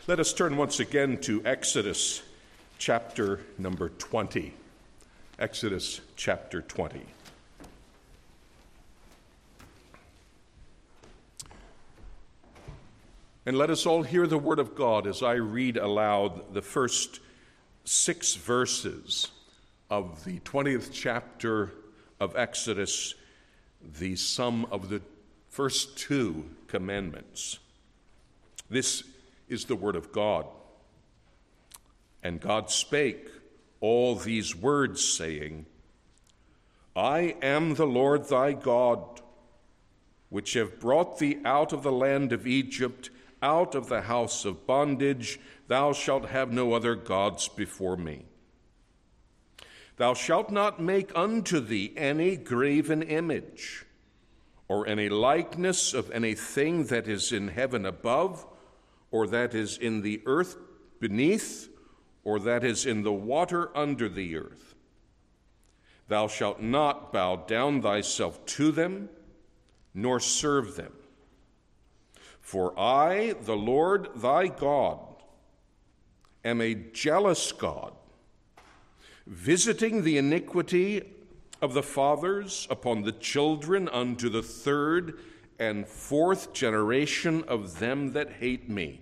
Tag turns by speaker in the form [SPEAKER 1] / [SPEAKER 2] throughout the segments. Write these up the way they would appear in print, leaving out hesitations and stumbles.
[SPEAKER 1] Let us turn once again to Exodus chapter number 20. Exodus chapter 20. And let us all hear the word of God as I read aloud the first 6 verses of the 20th chapter of Exodus, the sum of the first 2 commandments. This is the word of God. And God spake all these words, saying, I am the Lord thy God, which have brought thee out of the land of Egypt, out of the house of bondage. Thou shalt have no other gods before me. Thou shalt not make unto thee any graven image, or any likeness of anything that is in heaven above, or that is in the earth beneath, or that is in the water under the earth. Thou shalt not bow down thyself to them, nor serve them. For I, the Lord thy God, am a jealous God, visiting the iniquity of the fathers upon the children unto the 3rd and 4th generation of them that hate me,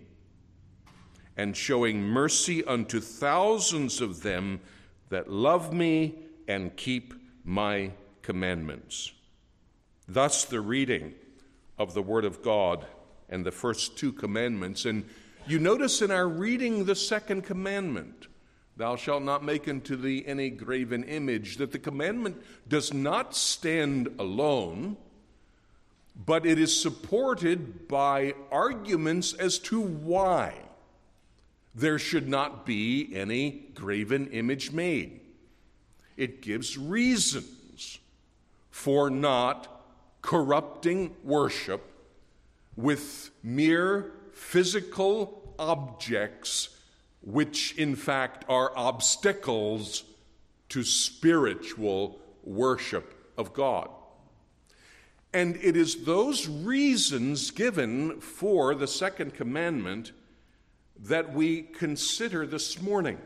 [SPEAKER 1] and showing mercy unto thousands of them that love me and keep my commandments. Thus the reading of the word of God and the first 2 commandments. And you notice in our reading the 2nd commandment, thou shalt not make unto thee any graven image, that the commandment does not stand alone, but it is supported by arguments as to why there should not be any graven image made. It gives reasons for not corrupting worship with mere physical objects, which in fact are obstacles to spiritual worship of God. And it is those reasons given for the 2nd commandment that we consider this morning.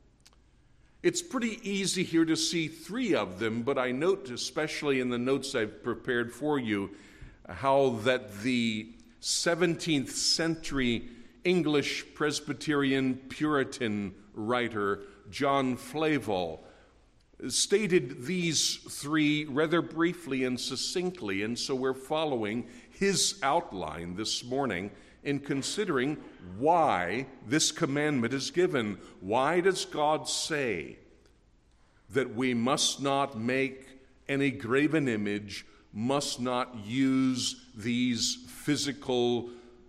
[SPEAKER 1] It's pretty easy here to see 3 of them, but I note, especially in the notes I've prepared for you, how that the 17th century English Presbyterian Puritan writer John Flavel stated these 3 rather briefly and succinctly, and so we're following his outline this morning in considering why this commandment is given. Why does God say that we must not make any graven image, must not use these physical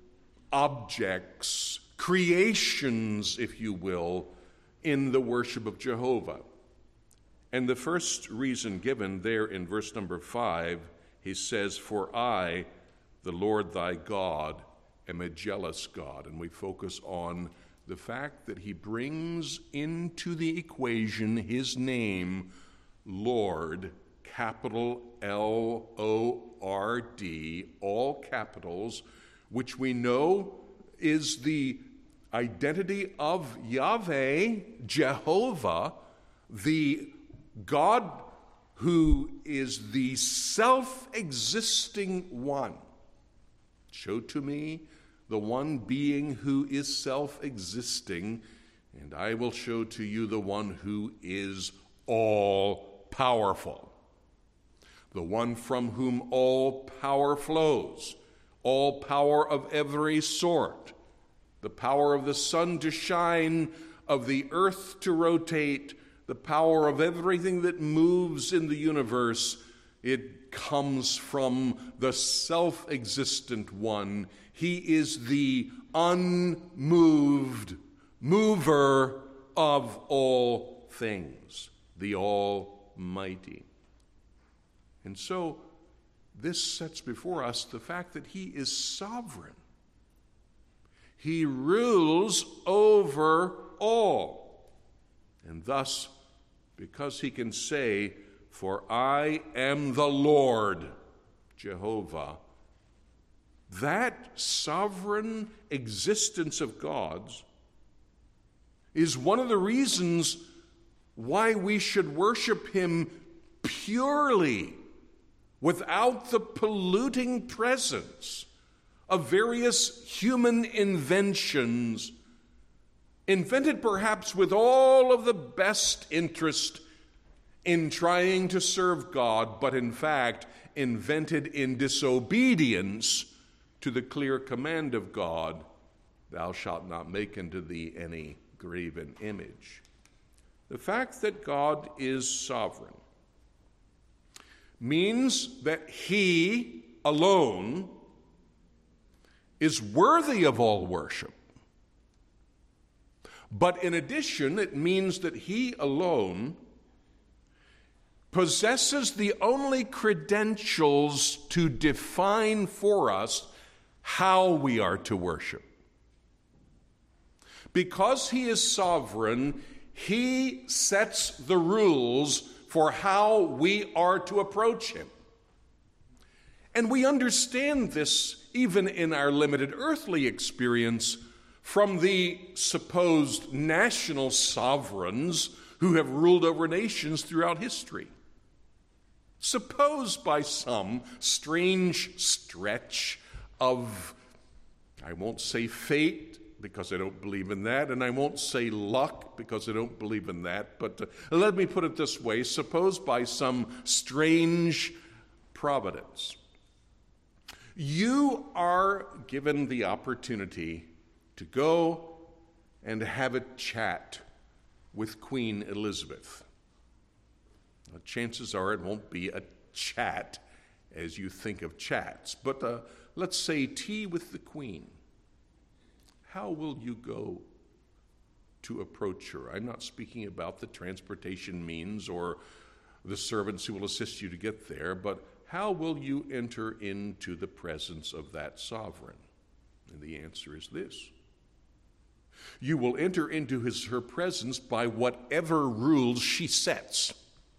[SPEAKER 1] objects, creations, if you will, in the worship of Jehovah? And the first reason given there in verse number 5, he says, for I, the Lord thy God, am a jealous God. And we focus on the fact that he brings into the equation his name, Lord, capital L-O-R-D, all capitals, which we know is the identity of Yahweh, Jehovah, the God who is the self-existing one. Show to me the one being who is self-existing, and I will show to you the one who is all-powerful, the one from whom all power flows, all power of every sort, the power of the sun to shine, of the earth to rotate, the power of everything that moves in the universe. It comes from the self-existent one. He is the unmoved mover of all things, the Almighty. And so this sets before us the fact that he is sovereign. He rules over all. And thus, because he can say, for I am the Lord, Jehovah, that sovereign existence of God's is one of the reasons why we should worship him purely, without the polluting presence of various human inventions, invented perhaps with all of the best interest in trying to serve God, but in fact invented in disobedience to the clear command of God, thou shalt not make unto thee any graven image. The fact that God is sovereign means that he alone is worthy of all worship. But in addition, it means that he alone possesses the only credentials to define for us how we are to worship. Because he is sovereign, he sets the rules for how we are to approach him. And we understand this even in our limited earthly experience from the supposed national sovereigns who have ruled over nations throughout history. Suppose by some strange stretch of, I won't say fate, because I don't believe in that, and I won't say luck, because I don't believe in that, but let me put it this way. Suppose by some strange providence, you are given the opportunity to go and have a chat with Queen Elizabeth. Now, chances are it won't be a chat as you think of chats, but let's say tea with the Queen. How will you go to approach her? I'm not speaking about the transportation means or the servants who will assist you to get there, but how will you enter into the presence of that sovereign? And the answer is this. You will enter into her presence by whatever rules she sets.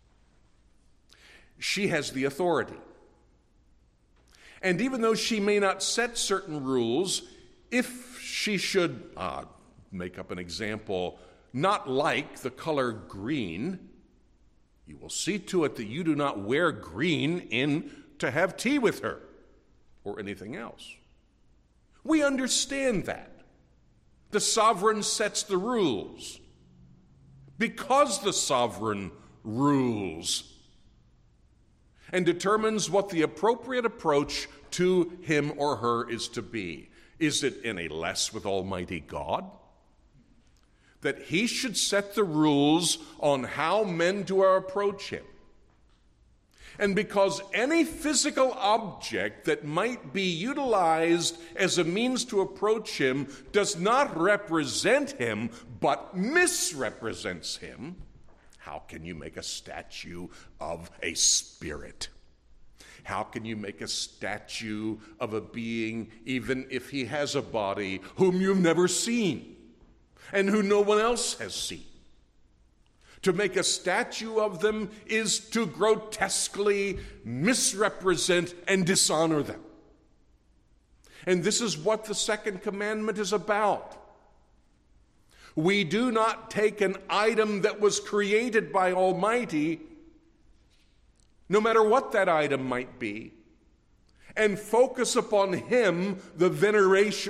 [SPEAKER 1] She has the authority. And even though she may not set certain rules, if she should, make up an example, not like the color green, you will see to it that you do not wear green in to have tea with her or anything else. We understand that. The sovereign sets the rules. Because the sovereign rules and determines what the appropriate approach to him or her is to be. Is it any less with Almighty God that he should set the rules on how men to approach him? And because any physical object that might be utilized as a means to approach him does not represent him, but misrepresents him, how can you make a statue of a spirit? How can you make a statue of a being, even if he has a body, whom you've never seen and who no one else has seen? To make a statue of them is to grotesquely misrepresent and dishonor them. And this is what the second commandment is about. We do not take an item that was created by Almighty, no matter what that item might be, and focus upon him the veneration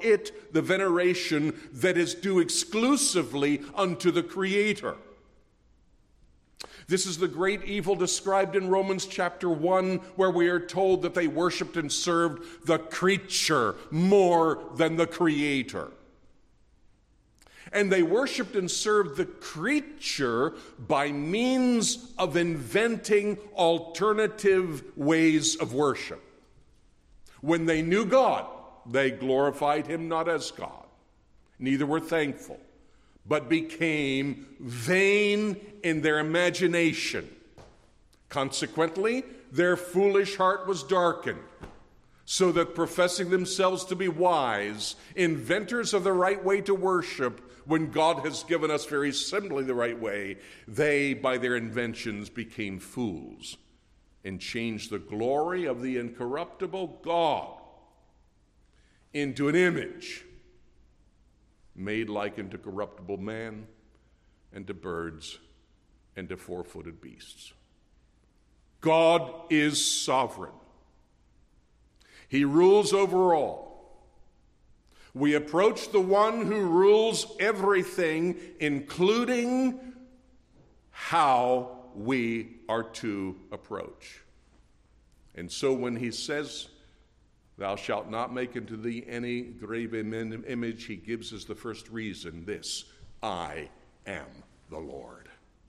[SPEAKER 1] that is due exclusively unto the Creator. This is the great evil described in Romans chapter 1, where we are told that they worshiped and served the creature more than the Creator. And they worshiped and served the creature by means of inventing alternative ways of worship. When they knew God, they glorified him not as God. Neither were thankful, but became vain in their imagination. Consequently, their foolish heart was darkened, so that professing themselves to be wise, inventors of the right way to worship, when God has given us very simply the right way, they, by their inventions, became fools and changed the glory of the incorruptible God into an image made like unto corruptible man, and to birds, and to four-footed beasts. God is sovereign. He rules over all. We approach the one who rules everything, including how we are to approach. And so when he says, "Thou shalt not make unto thee any graven image," he gives us the first reason, this: I am the Lord.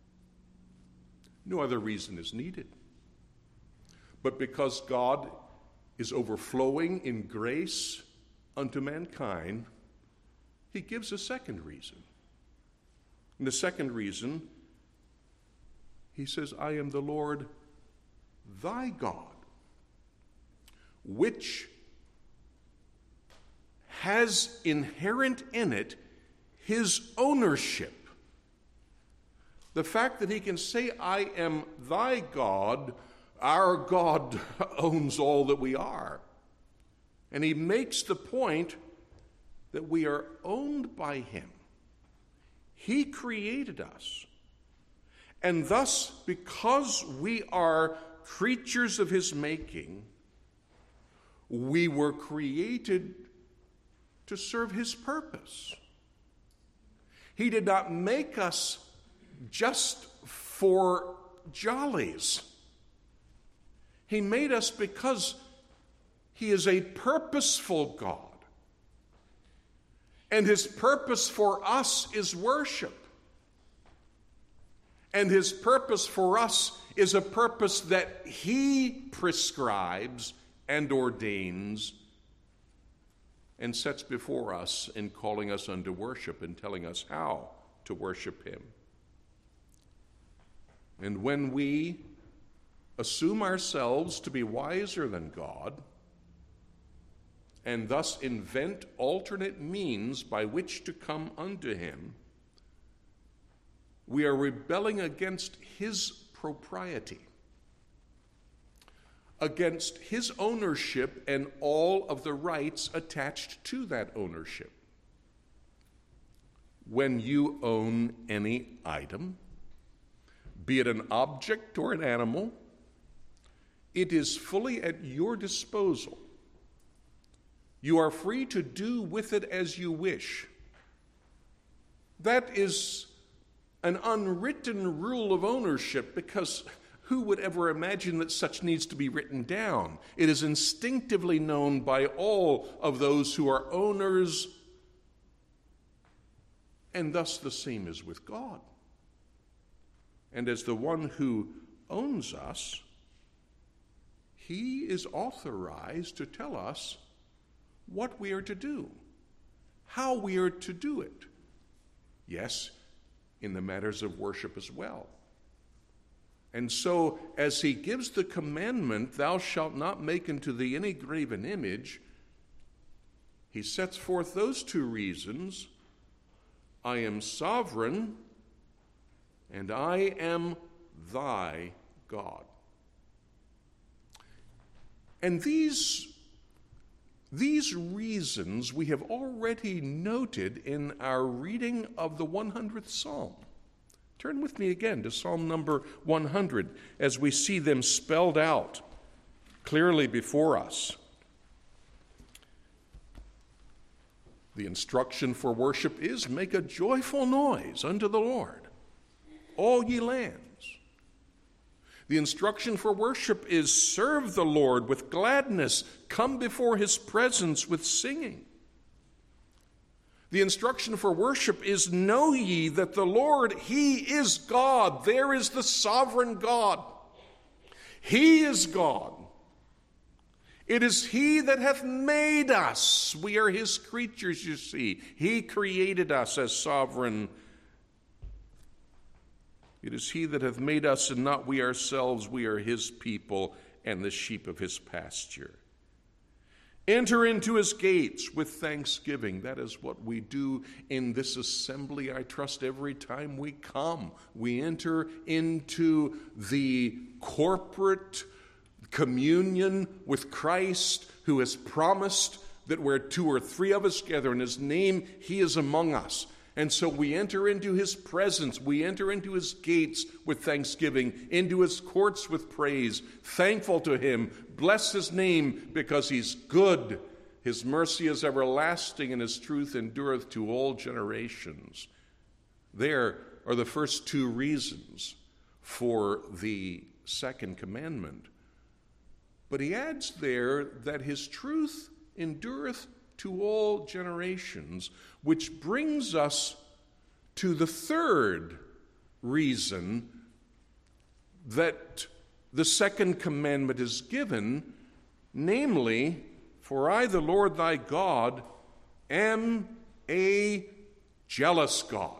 [SPEAKER 1] No other reason is needed. But because God is overflowing in grace unto mankind, he gives a second reason. And the second reason, he says, I am the Lord thy God, which has inherent in it his ownership. The fact that he can say, I am thy God, our God owns all that we are. And he makes the point that we are owned by him. He created us. And thus, because we are creatures of his making, we were created to serve his purpose. He did not make us just for jollies. He made us because he is a purposeful God. And his purpose for us is worship. And his purpose for us is a purpose that he prescribes and ordains and sets before us in calling us unto worship and telling us how to worship him. And when we assume ourselves to be wiser than God, and thus invent alternate means by which to come unto him, we are rebelling against his propriety, against his ownership and all of the rights attached to that ownership. When you own any item, be it an object or an animal, it is fully at your disposal. You are free to do with it as you wish. That is an unwritten rule of ownership, because who would ever imagine that such needs to be written down? It is instinctively known by all of those who are owners, and thus the same is with God. And as the one who owns us, he is authorized to tell us what we are to do, how we are to do it. Yes, in the matters of worship as well. And so, as he gives the commandment, thou shalt not make unto thee any graven image, he sets forth those two reasons: I am sovereign, and I am thy God. And these reasons we have already noted in our reading of the 100th Psalm. Turn with me again to Psalm number 100 as we see them spelled out clearly before us. The instruction for worship is, make a joyful noise unto the Lord, all ye lands. The instruction for worship is, serve the Lord with gladness, come before his presence with singing. The instruction for worship is, know ye that the Lord, he is God. There is the sovereign God. He is God. It is he that hath made us. We are his creatures, you see. He created us as sovereign. It is he that hath made us, and not we ourselves. We are his people and the sheep of his pasture. Enter into his gates with thanksgiving. That is what we do in this assembly, I trust, every time we come. We enter into the corporate communion with Christ, who has promised that where 2 or 3 of us gather in his name, he is among us. And so we enter into his presence. We enter into his gates with thanksgiving, into his courts with praise, thankful to him. Bless his name because he's good. His mercy is everlasting, and his truth endureth to all generations. There are the first 2 reasons for the second commandment. But he adds there that his truth endureth to all generations, which brings us to the third reason that the second commandment is given, namely, for I, the Lord thy God, am a jealous God,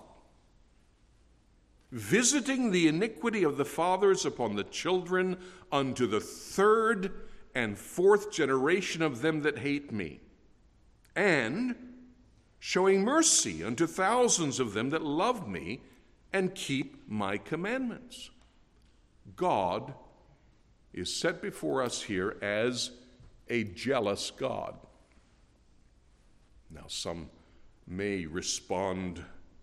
[SPEAKER 1] visiting the iniquity of the fathers upon the children unto the 3rd and 4th generation of them that hate me, and showing mercy unto thousands of them that love me and keep my commandments. God is set before us here as a jealous God. Now, some may respond,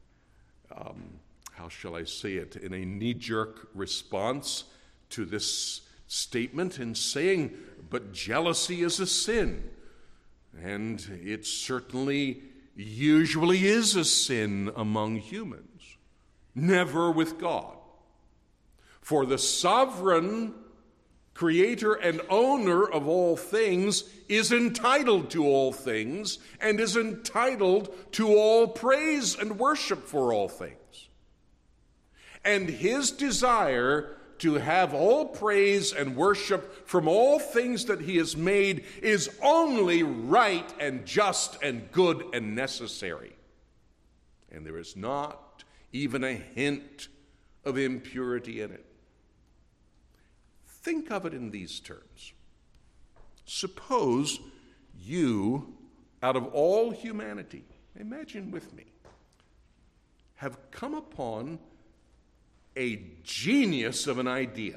[SPEAKER 1] how shall I say it, in a knee-jerk response to this statement in saying, but jealousy is a sin. And it certainly usually is a sin among humans, never with God. For the sovereign creator and owner of all things is entitled to all things and is entitled to all praise and worship for all things. And his desire to have all praise and worship from all things that he has made is only right and just and good and necessary. And there is not even a hint of impurity in it. Think of it in these terms. Suppose you, out of all humanity, imagine with me, have come upon a genius of an idea.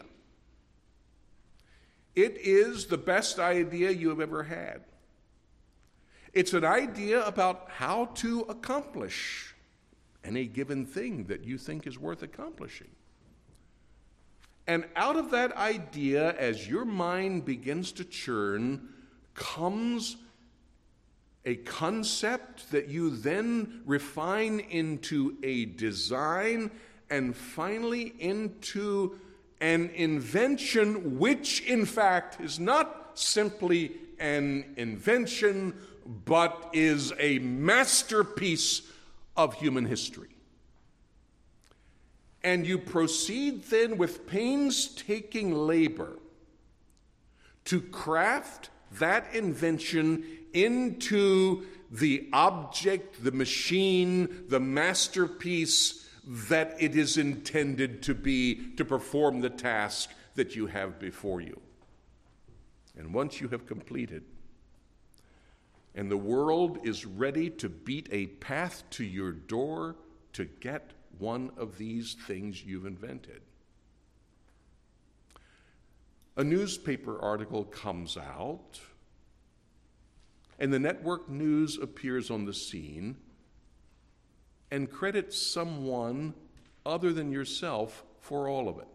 [SPEAKER 1] It is the best idea you have ever had. It's an idea about how to accomplish any given thing that you think is worth accomplishing. And out of that idea, as your mind begins to churn, comes a concept that you then refine into a design and finally into an invention, which in fact is not simply an invention, but is a masterpiece of human history. And you proceed then with painstaking labor to craft that invention into the object, the machine, the masterpiece that it is intended to be to perform the task that you have before you. And once you have completed, and the world is ready to beat a path to your door to get one of these things you've invented, a newspaper article comes out, and the network news appears on the scene and credits someone other than yourself for all of it.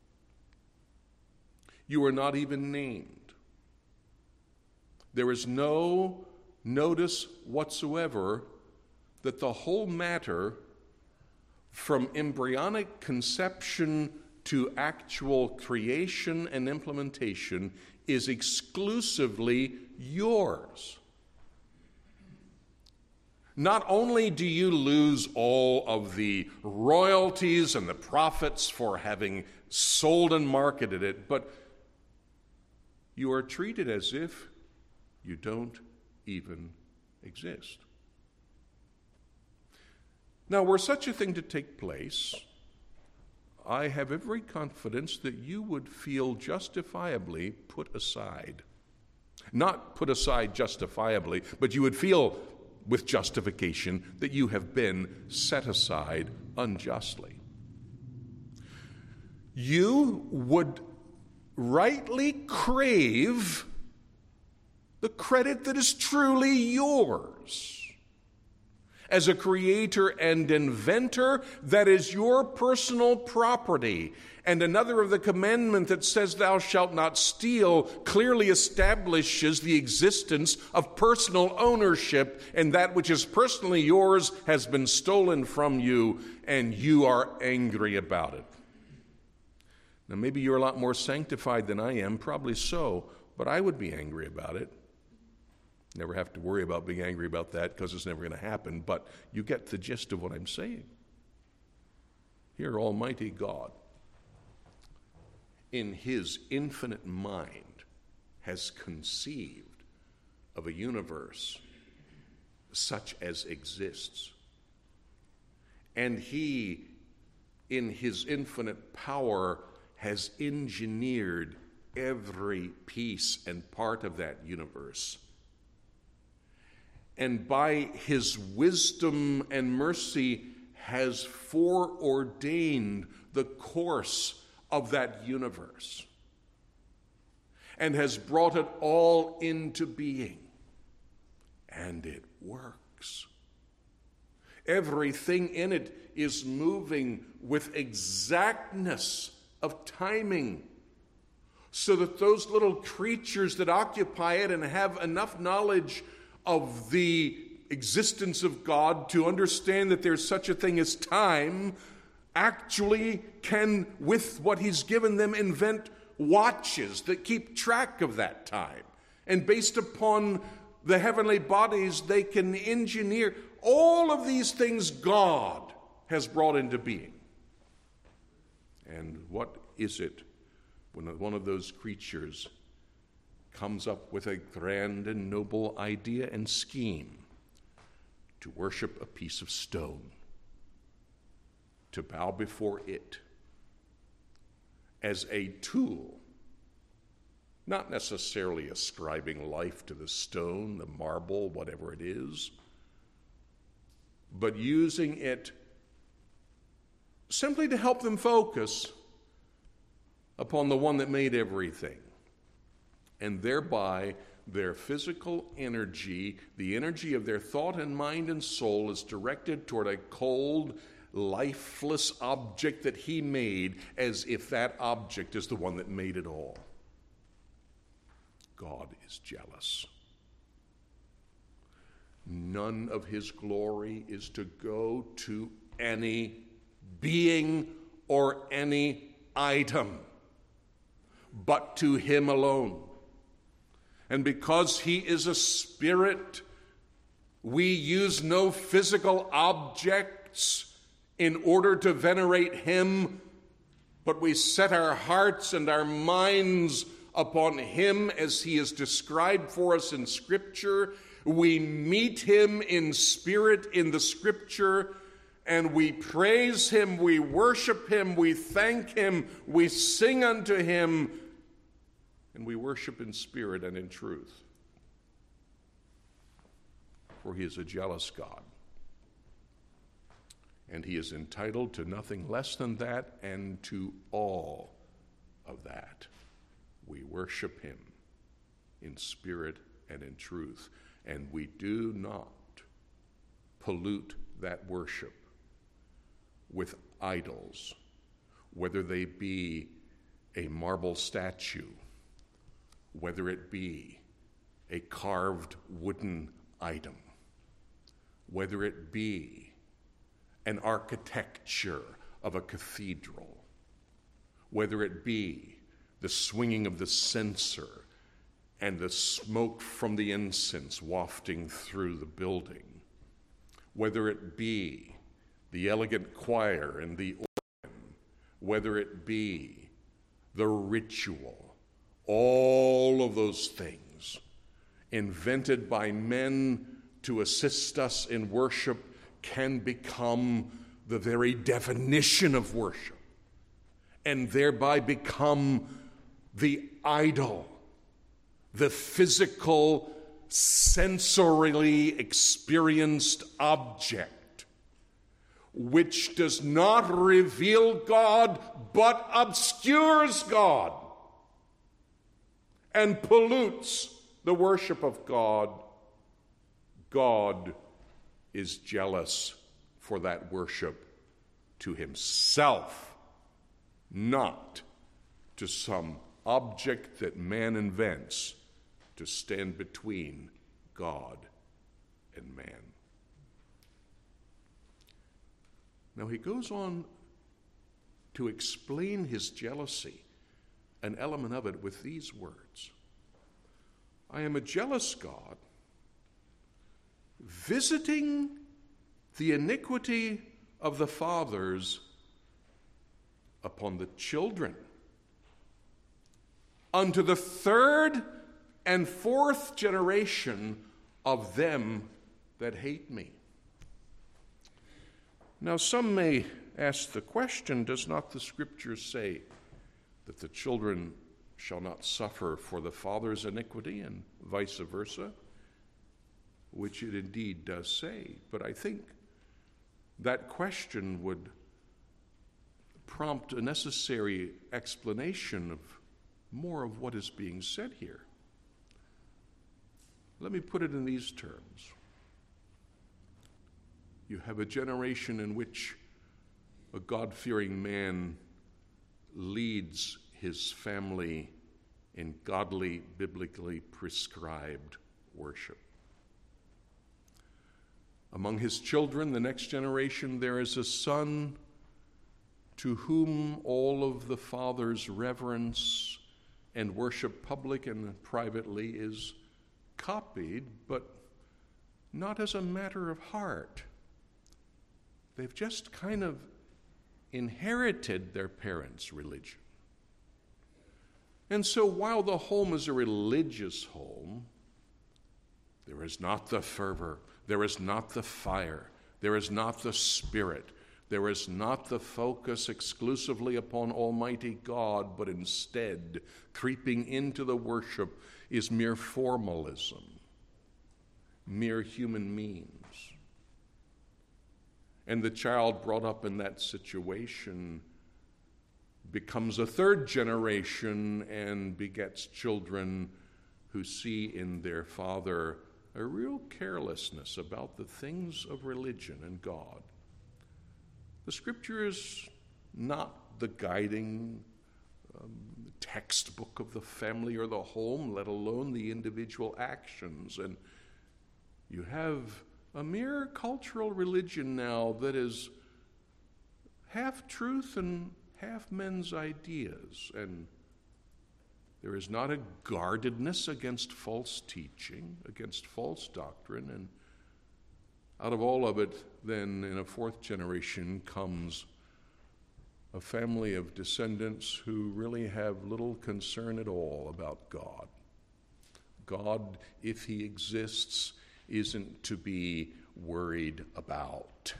[SPEAKER 1] You are not even named. There is no notice whatsoever that the whole matter, from embryonic conception to actual creation and implementation, is exclusively yours. Not only do you lose all of the royalties and the profits for having sold and marketed it, but you are treated as if you don't even exist. Now, were such a thing to take place, I have every confidence that you would feel justifiably put aside. Not put aside justifiably, but you would feel with justification that you have been set aside unjustly. You would rightly crave the credit that is truly yours. As a creator and inventor, that is your personal property. And another of the commandment that says thou shalt not steal clearly establishes the existence of personal ownership, and that which is personally yours has been stolen from you, and you are angry about it. Now, maybe you're a lot more sanctified than I am, probably so, but I would be angry about it. Never have to worry about being angry about that because it's never going to happen, but you get the gist of what I'm saying. Here, Almighty God, in his infinite mind, has conceived of a universe such as exists. And he, in his infinite power, has engineered every piece and part of that universe. And by his wisdom and mercy has foreordained the course of that universe and has brought it all into being. And it works. Everything in it is moving with exactness of timing, so that those little creatures that occupy it and have enough knowledge of the existence of God to understand that there's such a thing as time actually can, with what he's given them, invent watches that keep track of that time. And based upon the heavenly bodies, they can engineer all of these things God has brought into being. And what is it when one of those creatures comes up with a grand and noble idea and scheme to worship a piece of stone, to bow before it as a tool, not necessarily ascribing life to the stone, the marble, whatever it is, but using it simply to help them focus upon the one that made everything. And thereby, their physical energy, the energy of their thought and mind and soul, is directed toward a cold, lifeless object that he made, as if that object is the one that made it all. God is jealous. None of his glory is to go to any being or any item, but to him alone. And because he is a spirit, we use no physical objects in order to venerate him, but we set our hearts and our minds upon him as he is described for us in Scripture. We meet him in spirit in the Scripture, and we praise him, we worship him, we thank him, we sing unto him, and we worship in spirit and in truth. For he is a jealous God, and he is entitled to nothing less than that, and to all of that. We worship him in spirit and in truth, and we do not pollute that worship with idols, whether they be a marble statue, whether it be a carved wooden item, whether it be an architecture of a cathedral, whether it be the swinging of the censer and the smoke from the incense wafting through the building, whether it be the elegant choir and the organ, whether it be the ritual, all of those things invented by men to assist us in worship can become the very definition of worship, and thereby become the idol, the physical, sensorily experienced object, which does not reveal God, but obscures God and pollutes the the worship of God, God is jealous for that worship to himself, not to some object that man invents to stand between God and man. Now he goes on to explain his jealousy, an element of it, with these words. I am a jealous God, visiting the iniquity of the fathers upon the children, unto the third and fourth generation of them that hate me. Now, some may ask the question, does not the Scripture say that the children shall not suffer for the father's iniquity and vice versa? Which it indeed does say. But I think that question would prompt a necessary explanation of more of what is being said here. Let me put it in these terms. You have a generation in which a God-fearing man leads his family in godly, biblically prescribed worship. Among his children, the next generation, there is a son to whom all of the father's reverence and worship, public and privately, is copied, but not as a matter of heart. They've just kind of inherited their parents' religion. And so while the home is a religious home, there is not the fervor, there is not the fire, there is not the spirit, there is not the focus exclusively upon Almighty God, but instead, creeping into the worship is mere formalism, mere human means. And the child brought up in that situation becomes a third generation and begets children who see in their father a real carelessness about the things of religion and God. The Scripture is not the guiding textbook of the family or the home, let alone the individual actions. And you have a mere cultural religion now that is half truth and half men's ideas. And there is not a guardedness against false teaching, against false doctrine. And out of all of it, then, in a fourth generation comes a family of descendants who really have little concern at all about God. God, if he exists, isn't to be worried about.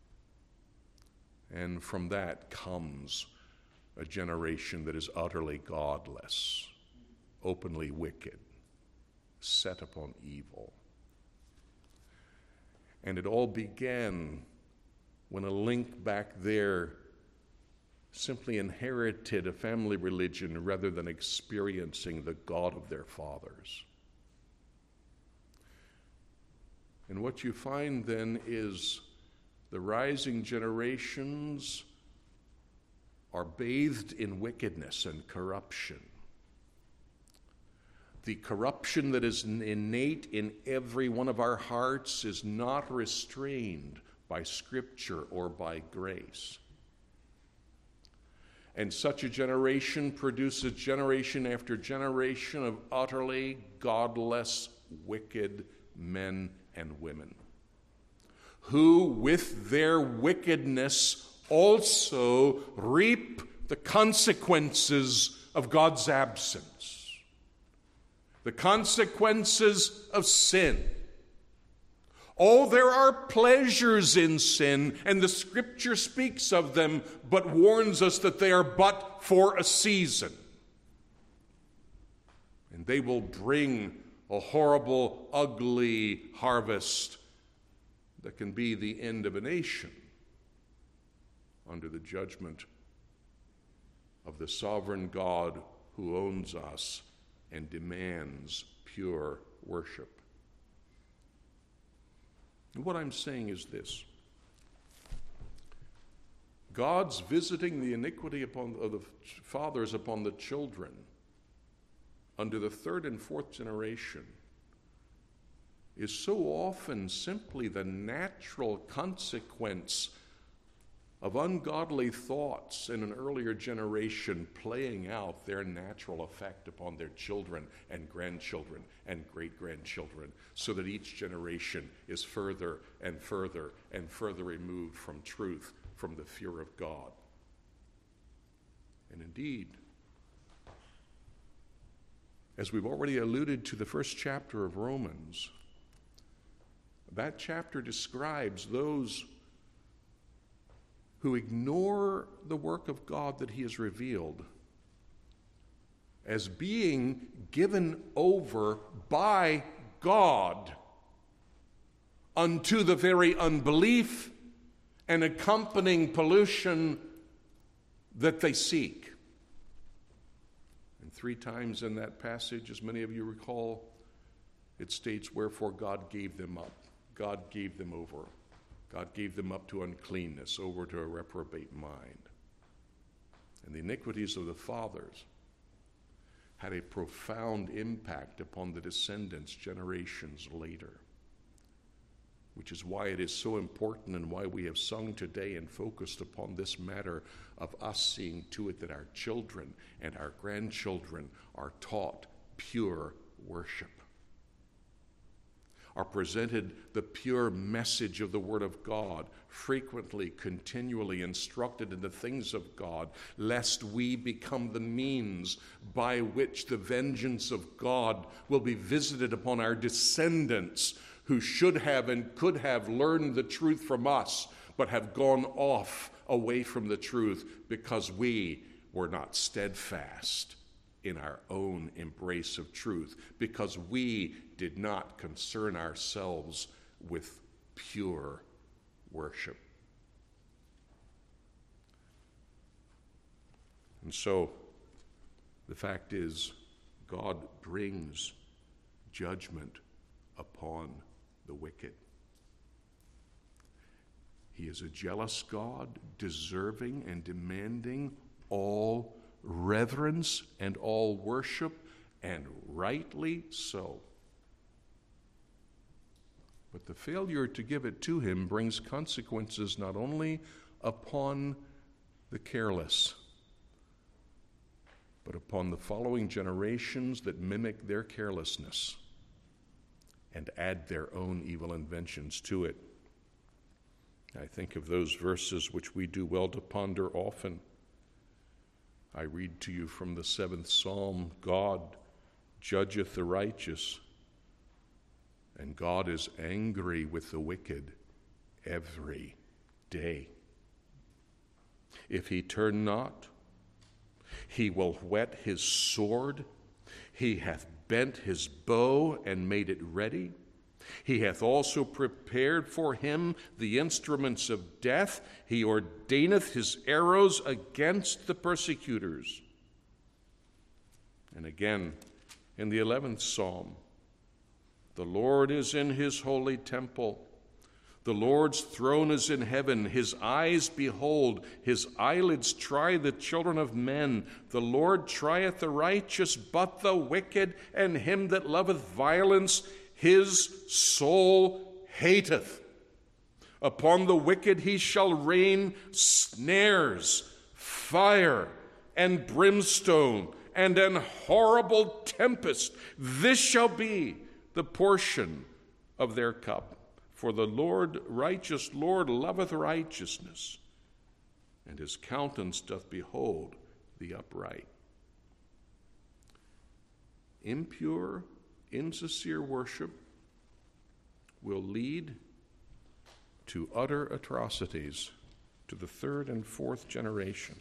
[SPEAKER 1] And from that comes a generation that is utterly godless, openly wicked, set upon evil. And it all began when a link back there simply inherited a family religion rather than experiencing the God of their fathers. And what you find then is the rising generations are bathed in wickedness and corruption. The corruption that is innate in every one of our hearts is not restrained by Scripture or by grace. And such a generation produces generation after generation of utterly godless, wicked men and women, who with their wickedness also reap the consequences of God's absence, the consequences of sin. Oh, there are pleasures in sin, and the Scripture speaks of them, but warns us that they are but for a season. And they will bring a horrible, ugly harvest that can be the end of a nation under the judgment of the sovereign God who owns us and demands pure worship. And what I'm saying is this. God's visiting the iniquity of the fathers upon the children under the third and fourth generation is so often simply the natural consequence of ungodly thoughts in an earlier generation playing out their natural effect upon their children and grandchildren and great-grandchildren, so that each generation is further and further and further removed from truth, from the fear of God. And indeed, as we've already alluded to the first chapter of Romans, that chapter describes those who ignore the work of God that he has revealed as being given over by God unto the very unbelief and accompanying pollution that they seek. And 3 times in that passage, as many of you recall, it states, wherefore God gave them up. God gave them over. God gave them up to uncleanness, over to a reprobate mind. And the iniquities of the fathers had a profound impact upon the descendants generations later, which is why it is so important and why we have sung today and focused upon this matter of us seeing to it that our children and our grandchildren are taught pure worship, are presented the pure message of the Word of God, frequently, continually instructed in the things of God, lest we become the means by which the vengeance of God will be visited upon our descendants who should have and could have learned the truth from us, but have gone off away from the truth because we were not steadfast in our own embrace of truth, because we did not concern ourselves with pure worship. And so, the fact is, God brings judgment upon the wicked. He is a jealous God, deserving and demanding all reverence and all worship, and rightly so. But the failure to give it to him brings consequences not only upon the careless, but upon the following generations that mimic their carelessness and add their own evil inventions to it. I think of those verses which we do well to ponder often. I read to you from the 7th Psalm, God judgeth the righteous, and God is angry with the wicked every day. If he turn not, he will whet his sword. He hath bent his bow and made it ready. He hath also prepared for him the instruments of death. He ordaineth his arrows against the persecutors. And again, in the 11th Psalm, the Lord is in his holy temple. The Lord's throne is in heaven. His eyes behold, his eyelids try the children of men. The Lord trieth the righteous, but the wicked and him that loveth violence his soul hateth. Upon the wicked he shall rain snares, fire, and brimstone, and an horrible tempest. This shall be the portion of their cup. For the Lord, righteous Lord, loveth righteousness, and his countenance doth behold the upright. Impure, insincere worship will lead to utter atrocities to the 3rd and 4th generation.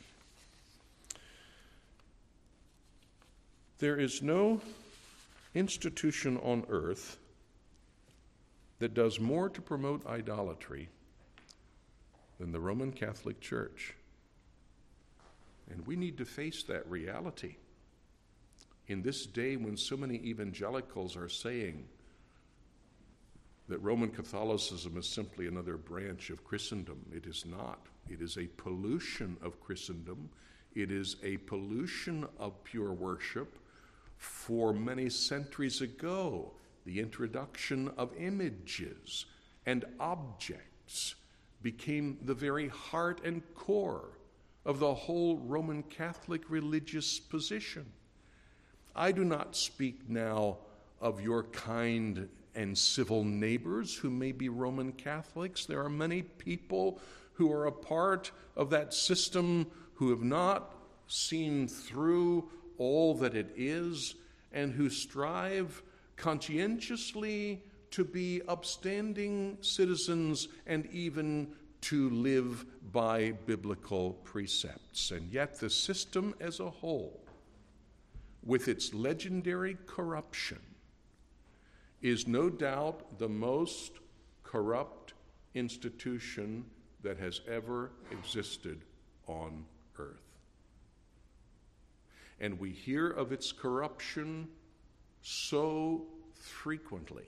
[SPEAKER 1] There is no institution on earth that does more to promote idolatry than the Roman Catholic Church. And we need to face that reality. In this day when so many evangelicals are saying that Roman Catholicism is simply another branch of Christendom, it is not. It is a pollution of Christendom. It is a pollution of pure worship. For many centuries ago, the introduction of images and objects became the very heart and core of the whole Roman Catholic religious position. I do not speak now of your kind and civil neighbors who may be Roman Catholics. There are many people who are a part of that system who have not seen through all that it is and who strive conscientiously to be upstanding citizens and even to live by biblical precepts. And yet the system as a whole, with its legendary corruption, is no doubt the most corrupt institution that has ever existed on earth. And we hear of its corruption so frequently.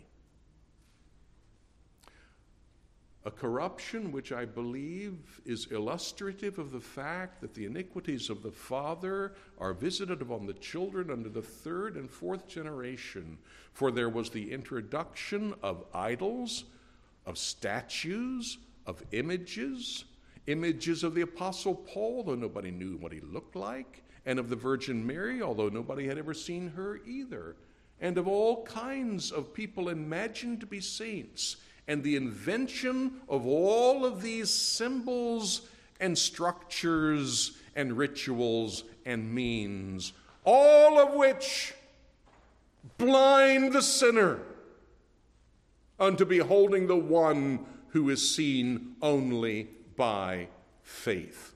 [SPEAKER 1] A corruption which I believe is illustrative of the fact that the iniquities of the father are visited upon the children under the third and fourth generation. For there was the introduction of idols, of statues, of images of the Apostle Paul, though nobody knew what he looked like, and of the Virgin Mary, although nobody had ever seen her either, and of all kinds of people imagined to be saints. And the invention of all of these symbols and structures and rituals and means, all of which blind the sinner unto beholding the one who is seen only by faith.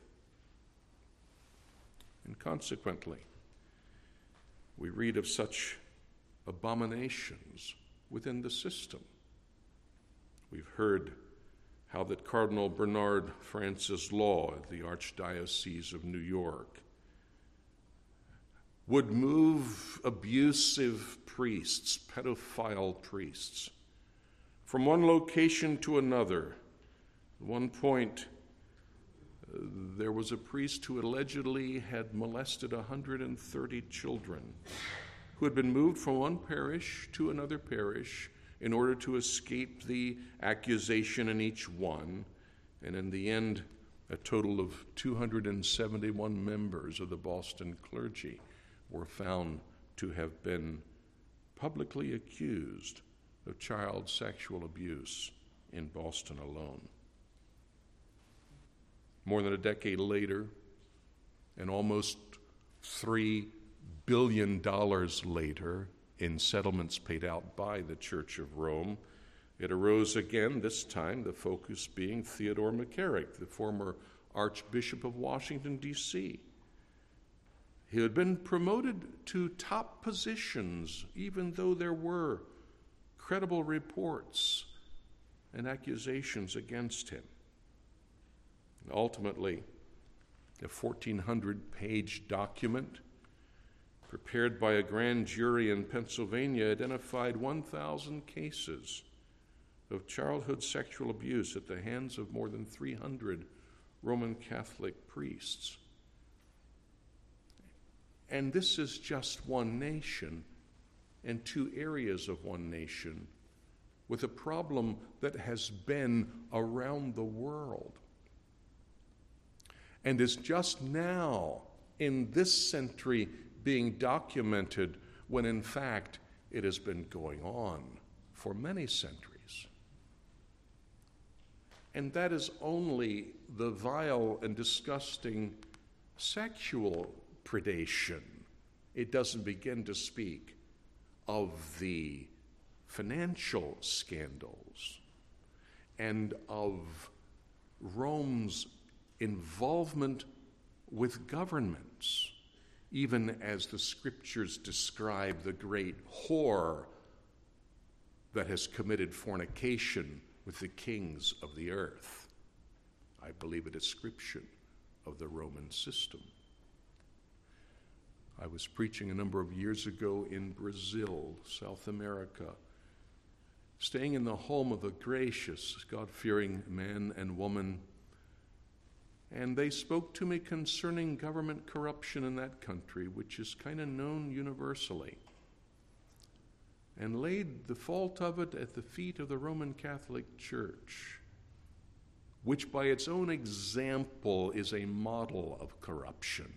[SPEAKER 1] And consequently, we read of such abominations within the system. We've heard how that Cardinal Bernard Francis Law of the Archdiocese of New York would move abusive priests, pedophile priests, from one location to another. At one point, there was a priest who allegedly had molested 130 children, who had been moved from one parish to another parish in order to escape the accusation in each one. And in the end, a total of 271 members of the Boston clergy were found to have been publicly accused of child sexual abuse in Boston alone. More than a decade later, and almost $3 billion later, in settlements paid out by the Church of Rome, it arose again, this time the focus being Theodore McCarrick, the former Archbishop of Washington, D.C. He had been promoted to top positions, even though there were credible reports and accusations against him. And ultimately, a 1,400-page document prepared by a grand jury in Pennsylvania identified 1,000 cases of childhood sexual abuse at the hands of more than 300 Roman Catholic priests. And this is just one nation and two areas of one nation with a problem that has been around the world and is just now in this century being documented when in fact it has been going on for many centuries. And that is only the vile and disgusting sexual predation. It doesn't begin to speak of the financial scandals and of Rome's involvement with governments, even as the scriptures describe the great whore that has committed fornication with the kings of the earth. I believe a description of the Roman system. I was preaching a number of years ago in Brazil, South America, staying in the home of a gracious, God-fearing man and woman, and they spoke to me concerning government corruption in that country, which is kind of known universally, and laid the fault of it at the feet of the Roman Catholic Church, which by its own example is a model of corruption,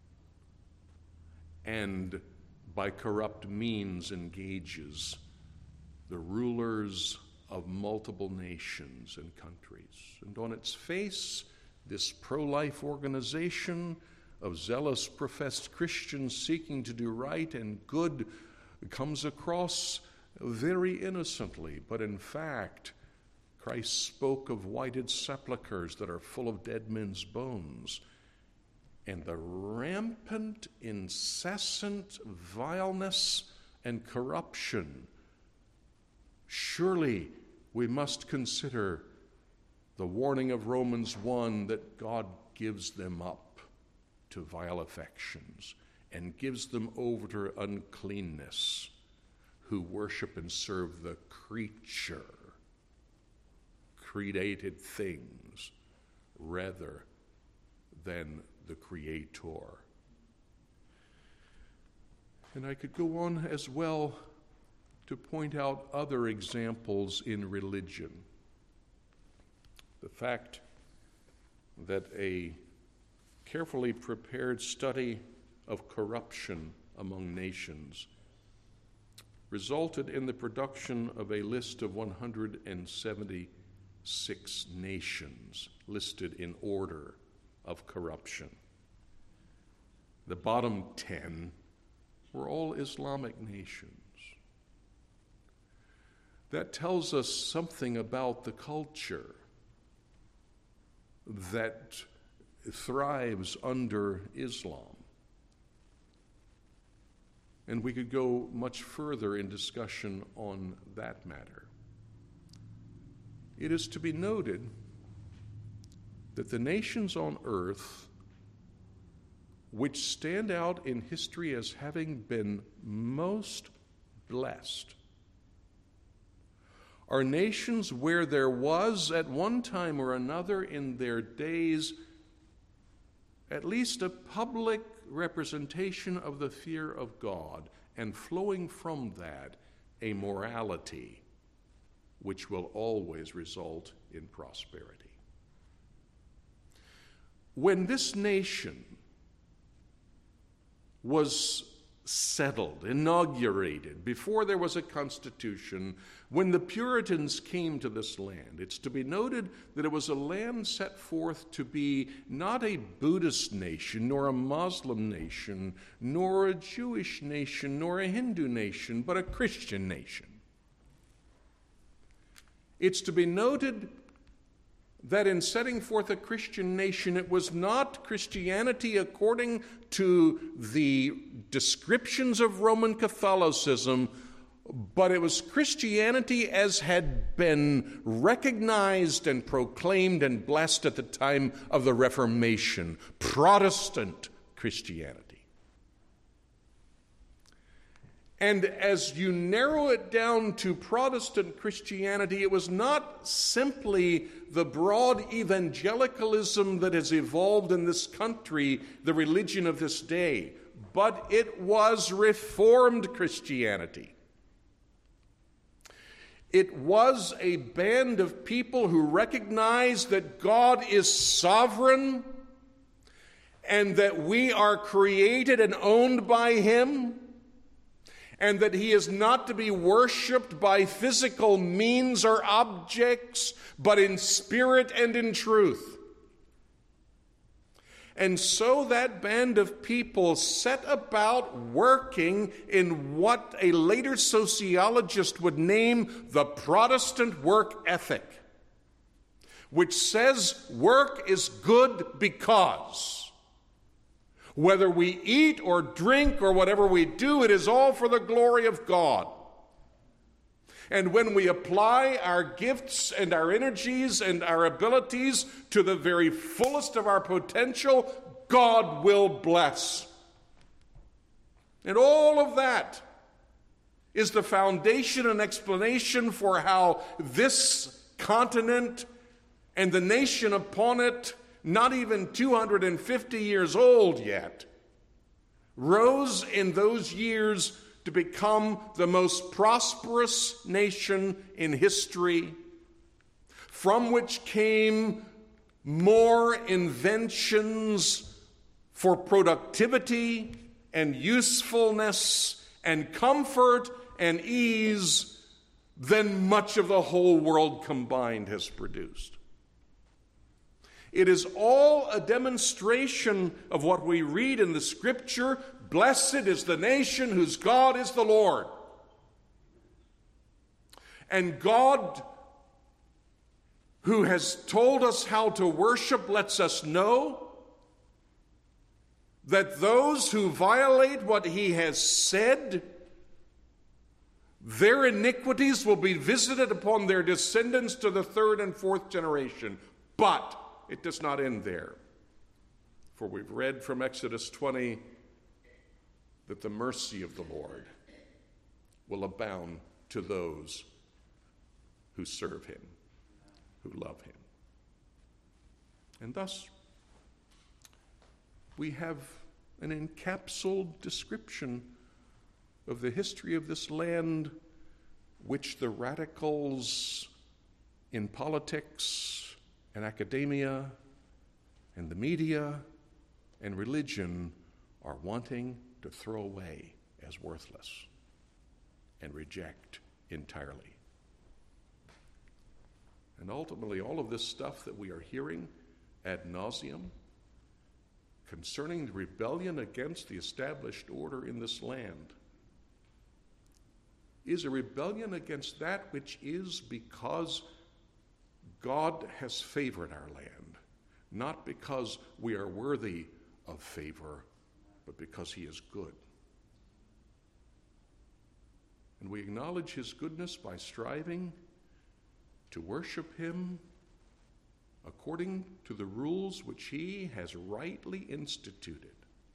[SPEAKER 1] and by corrupt means engages the rulers of multiple nations and countries. And on its face, this pro-life organization of zealous professed Christians seeking to do right and good comes across very innocently, but in fact, Christ spoke of whited sepulchres that are full of dead men's bones, and the rampant, incessant vileness and corruption. Surely we must consider the warning of Romans 1 that God gives them up to vile affections and gives them over to uncleanness, who worship and serve the creature, created things, rather than the Creator. And I could go on as well to point out other examples in religion. The fact that a carefully prepared study of corruption among nations resulted in the production of a list of 176 nations listed in order of corruption. The bottom 10 were all Islamic nations. That tells us something about the culture that thrives under Islam. And we could go much further in discussion on that matter. It is to be noted that the nations on earth which stand out in history as having been most blessed are nations where there was, at one time or another in their days, at least a public representation of the fear of God, and flowing from that, a morality which will always result in prosperity. When this nation was settled, inaugurated, before there was a constitution, when the Puritans came to this land, it's to be noted that it was a land set forth to be not a Buddhist nation, nor a Muslim nation, nor a Jewish nation, nor a Hindu nation, but a Christian nation. It's to be noted that in setting forth a Christian nation, it was not Christianity according to the descriptions of Roman Catholicism, but it was Christianity as had been recognized and proclaimed and blessed at the time of the Reformation, Protestant Christianity. And as you narrow it down to Protestant Christianity, it was not simply the broad evangelicalism that has evolved in this country, the religion of this day, but it was Reformed Christianity. It was a band of people who recognized that God is sovereign and that we are created and owned by Him, and that He is not to be worshipped by physical means or objects, but in spirit and in truth. And so that band of people set about working in what a later sociologist would name the Protestant work ethic, which says work is good because whether we eat or drink or whatever we do, it is all for the glory of God. And when we apply our gifts and our energies and our abilities to the very fullest of our potential, God will bless. And all of that is the foundation and explanation for how this continent and the nation upon it, not even 250 years old yet, rose in those years to become the most prosperous nation in history, from which came more inventions for productivity and usefulness and comfort and ease than much of the whole world combined has produced. It is all a demonstration of what we read in the Scripture: blessed is the nation whose God is the Lord. And God, who has told us how to worship, lets us know that those who violate what he has said, their iniquities will be visited upon their descendants to the third and fourth generation. But it does not end there. For we've read from Exodus 20 that the mercy of the Lord will abound to those who serve him, who love him. And thus, we have an encapsulated description of the history of this land, which the radicals in politics and academia and the media and religion are wanting to throw away as worthless and reject entirely. And ultimately, all of this stuff that we are hearing ad nauseum concerning the rebellion against the established order in this land is a rebellion against that which is because God has favored our land, not because we are worthy of favor, but because he is good. And we acknowledge his goodness by striving to worship him according to the rules which he has rightly instituted.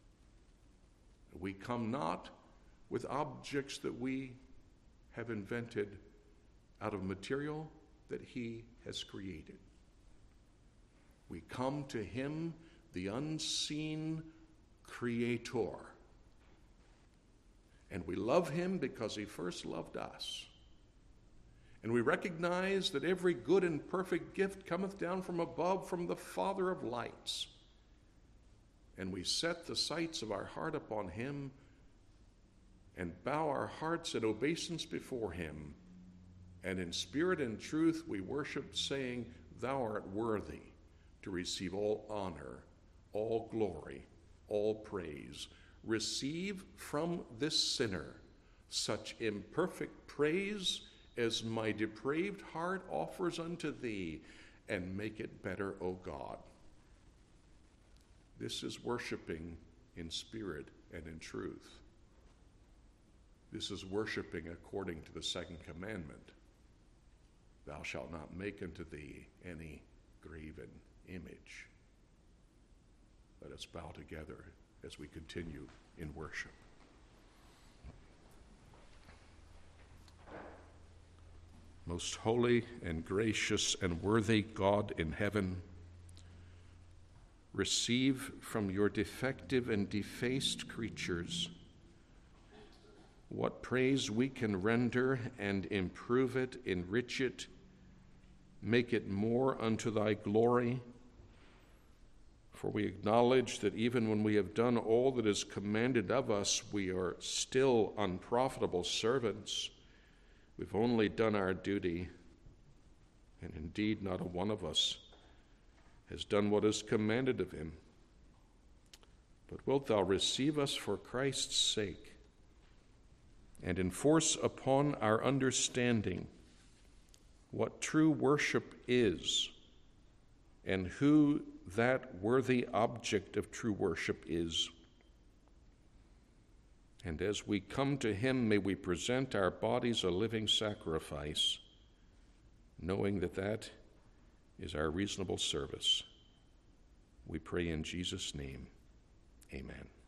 [SPEAKER 1] We come not with objects that we have invented out of material that he has created. We come to him, the unseen creator. And we love him because he first loved us. And we recognize that every good and perfect gift cometh down from above, from the Father of lights. And we set the sights of our heart upon him and bow our hearts in obeisance before him. And in spirit and truth we worship, saying, Thou art worthy to receive all honor, all glory, all praise. Receive from this sinner such imperfect praise as my depraved heart offers unto thee, and make it better, O God. This is worshiping in spirit and in truth. This is worshiping according to the second commandment. Thou shalt not make unto thee any graven image. Let us bow together as we continue in worship. Most holy and gracious and worthy God in heaven, receive from your defective and defaced creatures what praise we can render, and improve it, enrich it, make it more unto thy glory. For we acknowledge that even when we have done all that is commanded of us, we are still unprofitable servants. We've only done our duty, and indeed not a one of us has done what is commanded of him. But wilt thou receive us for Christ's sake, and enforce upon our understanding what true worship is, and who that worthy object of true worship is. And as we come to him, may we present our bodies a living sacrifice, knowing that that is our reasonable service. We pray in Jesus' name. Amen.